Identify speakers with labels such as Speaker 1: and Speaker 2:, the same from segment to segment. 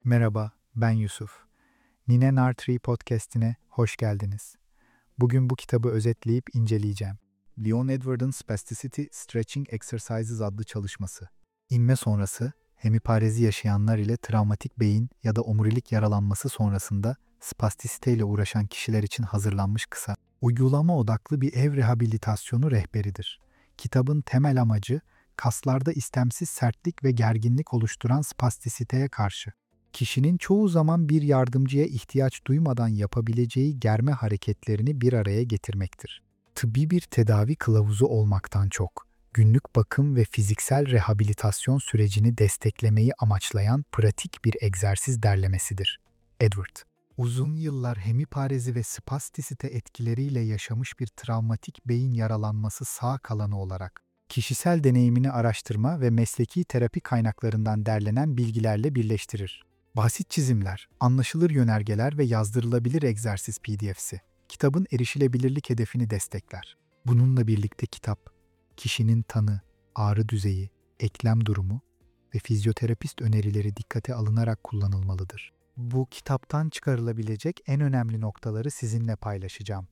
Speaker 1: Merhaba, ben Yusuf. Nine Nartree podcast'ine hoş geldiniz. Bugün bu kitabı özetleyip inceleyeceğim. Leon Edward'ın Spasticity Stretching Exercises adlı çalışması. İnme sonrası, hemiparezi yaşayanlar ile travmatik beyin ya da omurilik yaralanması sonrasında spastisite uğraşan kişiler için hazırlanmış kısa, uygulama odaklı bir ev rehabilitasyonu rehberidir. Kitabın temel amacı, kaslarda istemsiz sertlik ve gerginlik oluşturan spastisiteye karşı kişinin çoğu zaman bir yardımcıya ihtiyaç duymadan yapabileceği germe hareketlerini bir araya getirmektir. Tıbbi bir tedavi kılavuzu olmaktan çok, günlük bakım ve fiziksel rehabilitasyon sürecini desteklemeyi amaçlayan pratik bir egzersiz derlemesidir. Edward, uzun yıllar hemiparezi ve spastisite etkileriyle yaşamış bir travmatik beyin yaralanması sağ kalanı olarak, kişisel deneyimini araştırma ve mesleki terapi kaynaklarından derlenen bilgilerle birleştirir. Basit çizimler, anlaşılır yönergeler ve yazdırılabilir egzersiz PDF'si, kitabın erişilebilirlik hedefini destekler. Bununla birlikte kitap, kişinin tanı, ağrı düzeyi, eklem durumu ve fizyoterapist önerileri dikkate alınarak kullanılmalıdır. Bu kitaptan çıkarılabilecek en önemli noktaları sizinle paylaşacağım.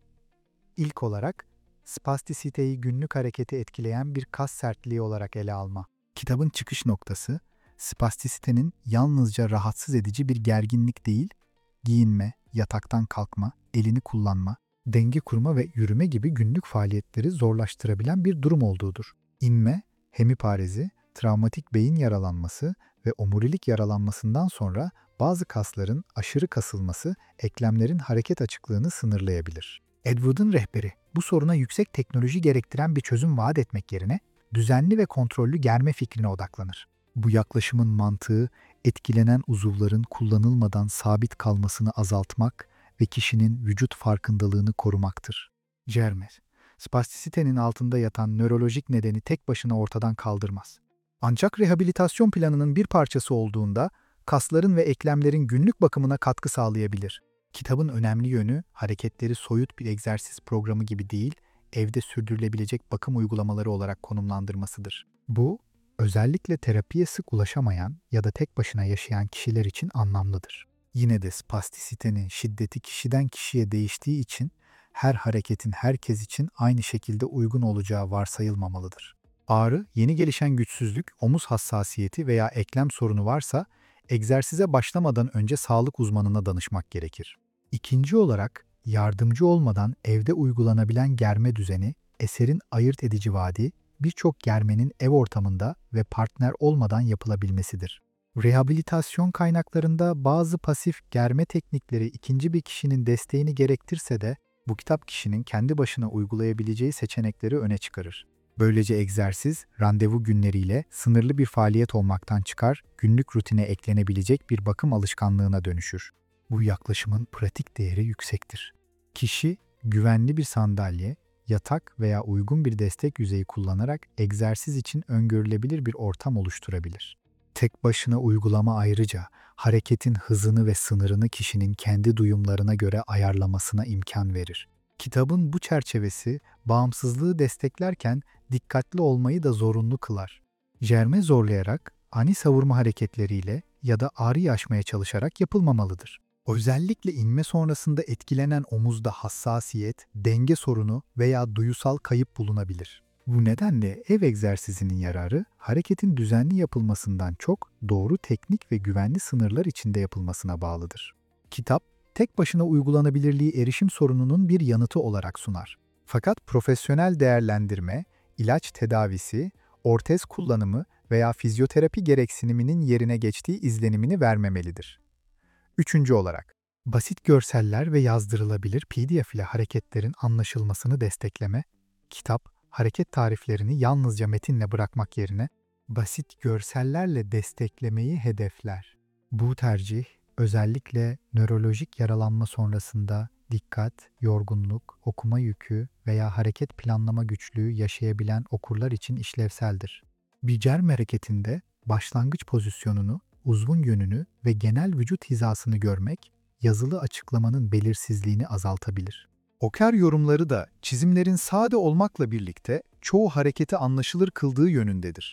Speaker 1: İlk olarak, spastisiteyi günlük hareketi etkileyen bir kas sertliği olarak ele alma. Kitabın çıkış noktası, spastisitenin yalnızca rahatsız edici bir gerginlik değil, giyinme, yataktan kalkma, elini kullanma, denge kurma ve yürüme gibi günlük faaliyetleri zorlaştırabilen bir durum olduğudur. İnme, hemiparezi, travmatik beyin yaralanması ve omurilik yaralanmasından sonra bazı kasların aşırı kasılması eklemlerin hareket açıklığını sınırlayabilir. Edward'ın rehberi, bu soruna yüksek teknoloji gerektiren bir çözüm vaat etmek yerine düzenli ve kontrollü germe fikrine odaklanır. Bu yaklaşımın mantığı, etkilenen uzuvların kullanılmadan sabit kalmasını azaltmak ve kişinin vücut farkındalığını korumaktır. Germe, spastisitenin altında yatan nörolojik nedeni tek başına ortadan kaldırmaz. Ancak rehabilitasyon planının bir parçası olduğunda, kasların ve eklemlerin günlük bakımına katkı sağlayabilir. Kitabın önemli yönü, hareketleri soyut bir egzersiz programı gibi değil, evde sürdürülebilecek bakım uygulamaları olarak konumlandırmasıdır. Bu, özellikle terapiye sık ulaşamayan ya da tek başına yaşayan kişiler için anlamlıdır. Yine de spastisitenin şiddeti kişiden kişiye değiştiği için her hareketin herkes için aynı şekilde uygun olacağı varsayılmamalıdır. Ağrı, yeni gelişen güçsüzlük, omuz hassasiyeti veya eklem sorunu varsa egzersize başlamadan önce sağlık uzmanına danışmak gerekir. İkinci olarak, yardımcı olmadan evde uygulanabilen germe düzeni, eserin ayırt edici vaadi, birçok germenin ev ortamında ve partner olmadan yapılabilmesidir. Rehabilitasyon kaynaklarında bazı pasif germe teknikleri ikinci bir kişinin desteğini gerektirse de bu kitap kişinin kendi başına uygulayabileceği seçenekleri öne çıkarır. Böylece egzersiz, randevu günleriyle sınırlı bir faaliyet olmaktan çıkar, günlük rutine eklenebilecek bir bakım alışkanlığına dönüşür. Bu yaklaşımın pratik değeri yüksektir. Kişi, güvenli bir sandalye, yatak veya uygun bir destek yüzeyi kullanarak egzersiz için öngörülebilir bir ortam oluşturabilir. Tek başına uygulama ayrıca hareketin hızını ve sınırını kişinin kendi duyumlarına göre ayarlamasına imkan verir. Kitabın bu çerçevesi bağımsızlığı desteklerken dikkatli olmayı da zorunlu kılar. Germe zorlayarak, ani savurma hareketleriyle ya da ağrıyı aşmaya çalışarak yapılmamalıdır. Özellikle inme sonrasında etkilenen omuzda hassasiyet, denge sorunu veya duyusal kayıp bulunabilir. Bu nedenle ev egzersizinin yararı, hareketin düzenli yapılmasından çok doğru teknik ve güvenli sınırlar içinde yapılmasına bağlıdır. Kitap, tek başına uygulanabilirliği erişim sorununun bir yanıtı olarak sunar. Fakat profesyonel değerlendirme, ilaç tedavisi, ortez kullanımı veya fizyoterapi gereksiniminin yerine geçtiği izlenimini vermemelidir. Üçüncü olarak, basit görseller ve yazdırılabilir PDF ile hareketlerin anlaşılmasını destekleme, kitap, hareket tariflerini yalnızca metinle bırakmak yerine basit görsellerle desteklemeyi hedefler. Bu tercih, özellikle nörolojik yaralanma sonrasında dikkat, yorgunluk, okuma yükü veya hareket planlama güçlüğü yaşayabilen okurlar için işlevseldir. Bir germe hareketinde başlangıç pozisyonunu, uzvun yönünü ve genel vücut hizasını görmek, yazılı açıklamanın belirsizliğini azaltabilir. Oker yorumları da çizimlerin sade olmakla birlikte çoğu hareketi anlaşılır kıldığı yönündedir.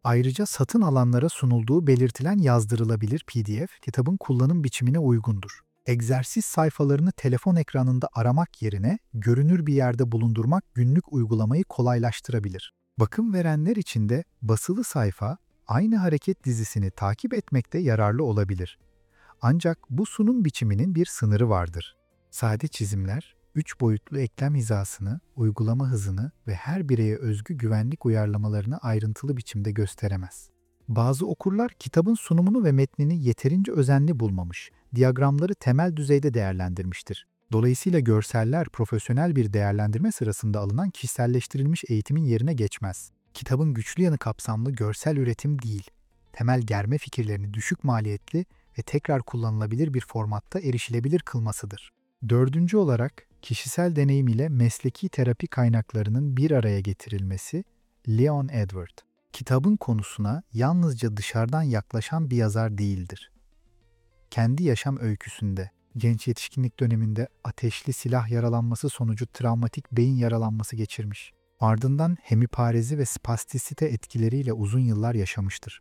Speaker 1: Ayrıca satın alanlara sunulduğu belirtilen yazdırılabilir PDF, kitabın kullanım biçimine uygundur. Egzersiz sayfalarını telefon ekranında aramak yerine görünür bir yerde bulundurmak günlük uygulamayı kolaylaştırabilir. Bakım verenler için de basılı sayfa, aynı hareket dizisini takip etmekte yararlı olabilir. Ancak bu sunum biçiminin bir sınırı vardır. Sade çizimler, 3 boyutlu eklem hizasını, uygulama hızını ve her bireye özgü güvenlik uyarlamalarını ayrıntılı biçimde gösteremez. Bazı okurlar kitabın sunumunu ve metnini yeterince özenli bulmamış, diyagramları temel düzeyde değerlendirmiştir. Dolayısıyla görseller profesyonel bir değerlendirme sırasında alınan kişiselleştirilmiş eğitimin yerine geçmez. Kitabın güçlü yanı kapsamlı görsel üretim değil, temel germe fikirlerini düşük maliyetli ve tekrar kullanılabilir bir formatta erişilebilir kılmasıdır. Dördüncü olarak, kişisel deneyim ile mesleki terapi kaynaklarının bir araya getirilmesi, Leon Edward. Kitabın konusuna yalnızca dışarıdan yaklaşan bir yazar değildir. Kendi yaşam öyküsünde, genç yetişkinlik döneminde ateşli silah yaralanması sonucu travmatik beyin yaralanması geçirmiş. Ardından hemiparezi ve spastisite etkileriyle uzun yıllar yaşamıştır.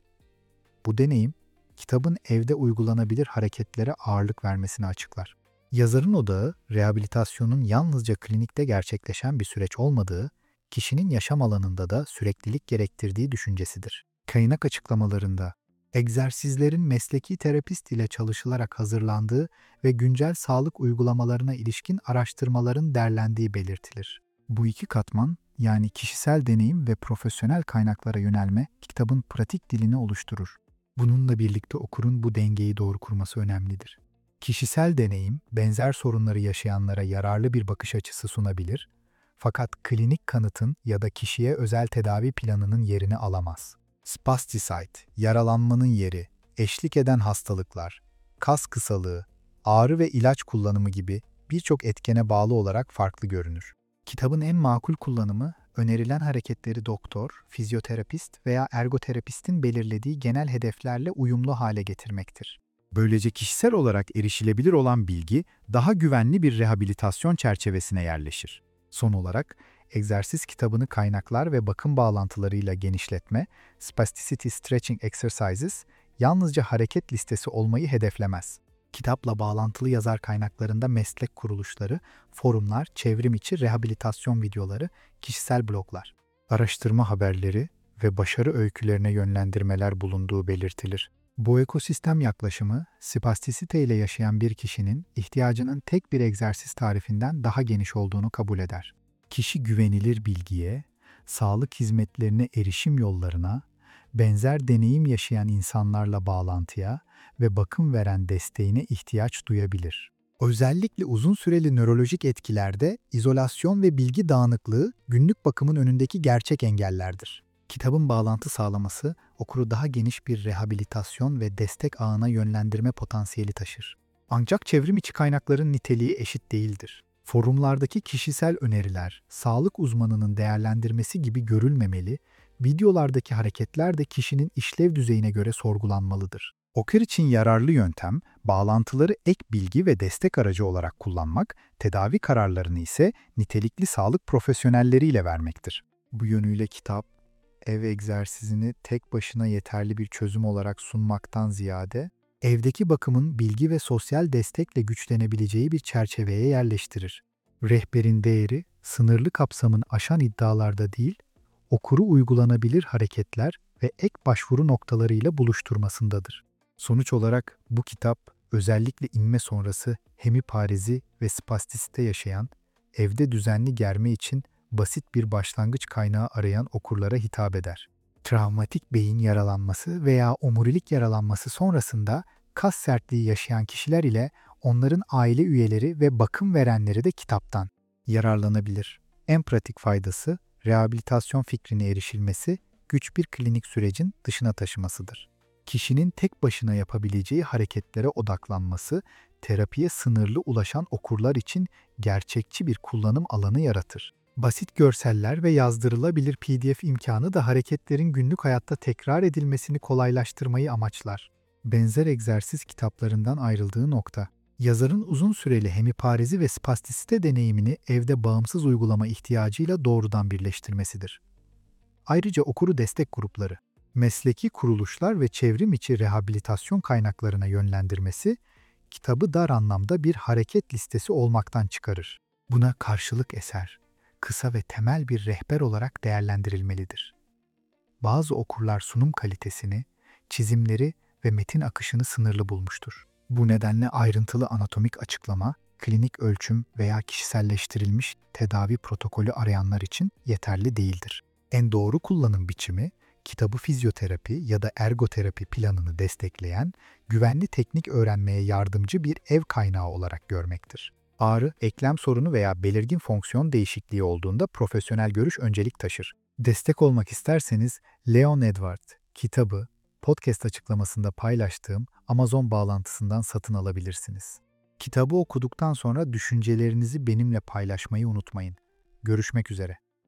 Speaker 1: Bu deneyim, kitabın evde uygulanabilir hareketlere ağırlık vermesini açıklar. Yazarın odağı, rehabilitasyonun yalnızca klinikte gerçekleşen bir süreç olmadığı, kişinin yaşam alanında da süreklilik gerektirdiği düşüncesidir. Kaynak açıklamalarında, egzersizlerin mesleki terapist ile çalışılarak hazırlandığı ve güncel sağlık uygulamalarına ilişkin araştırmaların derlendiği belirtilir. Bu iki katman, yani kişisel deneyim ve profesyonel kaynaklara yönelme, kitabın pratik dilini oluşturur. Bununla birlikte okurun bu dengeyi doğru kurması önemlidir. Kişisel deneyim, benzer sorunları yaşayanlara yararlı bir bakış açısı sunabilir, fakat klinik kanıtın ya da kişiye özel tedavi planının yerini alamaz. Spasticite, yaralanmanın yeri, eşlik eden hastalıklar, kas kısalığı, ağrı ve ilaç kullanımı gibi birçok etkene bağlı olarak farklı görünür. Kitabın en makul kullanımı, önerilen hareketleri doktor, fizyoterapist veya ergoterapistin belirlediği genel hedeflerle uyumlu hale getirmektir. Böylece kişisel olarak erişilebilir olan bilgi daha güvenli bir rehabilitasyon çerçevesine yerleşir. Son olarak, egzersiz kitabını kaynaklar ve bakım bağlantılarıyla genişletme, Spasticity Stretching Exercises, yalnızca hareket listesi olmayı hedeflemez. Kitapla bağlantılı yazar kaynaklarında meslek kuruluşları, forumlar, çevrim içi rehabilitasyon videoları, kişisel bloglar, araştırma haberleri ve başarı öykülerine yönlendirmeler bulunduğu belirtilir. Bu ekosistem yaklaşımı, spastisite ile yaşayan bir kişinin ihtiyacının tek bir egzersiz tarifinden daha geniş olduğunu kabul eder. Kişi güvenilir bilgiye, sağlık hizmetlerine erişim yollarına, benzer deneyim yaşayan insanlarla bağlantıya ve bakım veren desteğine ihtiyaç duyabilir. Özellikle uzun süreli nörolojik etkilerde izolasyon ve bilgi dağınıklığı günlük bakımın önündeki gerçek engellerdir. Kitabın bağlantı sağlaması, okuru daha geniş bir rehabilitasyon ve destek ağına yönlendirme potansiyeli taşır. Ancak çevrim içi kaynakların niteliği eşit değildir. Forumlardaki kişisel öneriler, sağlık uzmanının değerlendirmesi gibi görülmemeli, videolardaki hareketler de kişinin işlev düzeyine göre sorgulanmalıdır. Okur için yararlı yöntem, bağlantıları ek bilgi ve destek aracı olarak kullanmak, tedavi kararlarını ise nitelikli sağlık profesyonelleriyle vermektir. Bu yönüyle kitap, ev egzersizini tek başına yeterli bir çözüm olarak sunmaktan ziyade, evdeki bakımın bilgi ve sosyal destekle güçlenebileceği bir çerçeveye yerleştirir. Rehberin değeri, sınırlı kapsamın aşan iddialarda değil, okuru uygulanabilir hareketler ve ek başvuru noktalarıyla buluşturmasındadır. Sonuç olarak bu kitap, özellikle inme sonrası hemiparezi ve spastisite yaşayan, evde düzenli germe için basit bir başlangıç kaynağı arayan okurlara hitap eder. Travmatik beyin yaralanması veya omurilik yaralanması sonrasında kas sertliği yaşayan kişiler ile onların aile üyeleri ve bakım verenleri de kitaptan yararlanabilir. En pratik faydası, rehabilitasyon fikrine erişilmesi, güç bir klinik sürecin dışına taşımasıdır. Kişinin tek başına yapabileceği hareketlere odaklanması, terapiye sınırlı ulaşan okurlar için gerçekçi bir kullanım alanı yaratır. Basit görseller ve yazdırılabilir PDF imkanı da hareketlerin günlük hayatta tekrar edilmesini kolaylaştırmayı amaçlar. Benzer egzersiz kitaplarından ayrıldığı nokta, yazarın uzun süreli hemiparezi ve spastisite deneyimini evde bağımsız uygulama ihtiyacıyla doğrudan birleştirmesidir. Ayrıca okuru destek grupları, Mesleki kuruluşlar ve çevrim içi rehabilitasyon kaynaklarına yönlendirmesi, kitabı dar anlamda bir hareket listesi olmaktan çıkarır. Buna karşılık eser, kısa ve temel bir rehber olarak değerlendirilmelidir. Bazı okurlar sunum kalitesini, çizimleri ve metin akışını sınırlı bulmuştur. Bu nedenle ayrıntılı anatomik açıklama, klinik ölçüm veya kişiselleştirilmiş tedavi protokolü arayanlar için yeterli değildir. En doğru kullanım biçimi, kitabı fizyoterapi ya da ergoterapi planını destekleyen, güvenli teknik öğrenmeye yardımcı bir ev kaynağı olarak görmektir. Ağrı, eklem sorunu veya belirgin fonksiyon değişikliği olduğunda profesyonel görüş öncelik taşır. Destek olmak isterseniz Leon Edward kitabı podcast açıklamasında paylaştığım Amazon bağlantısından satın alabilirsiniz. Kitabı okuduktan sonra düşüncelerinizi benimle paylaşmayı unutmayın. Görüşmek üzere.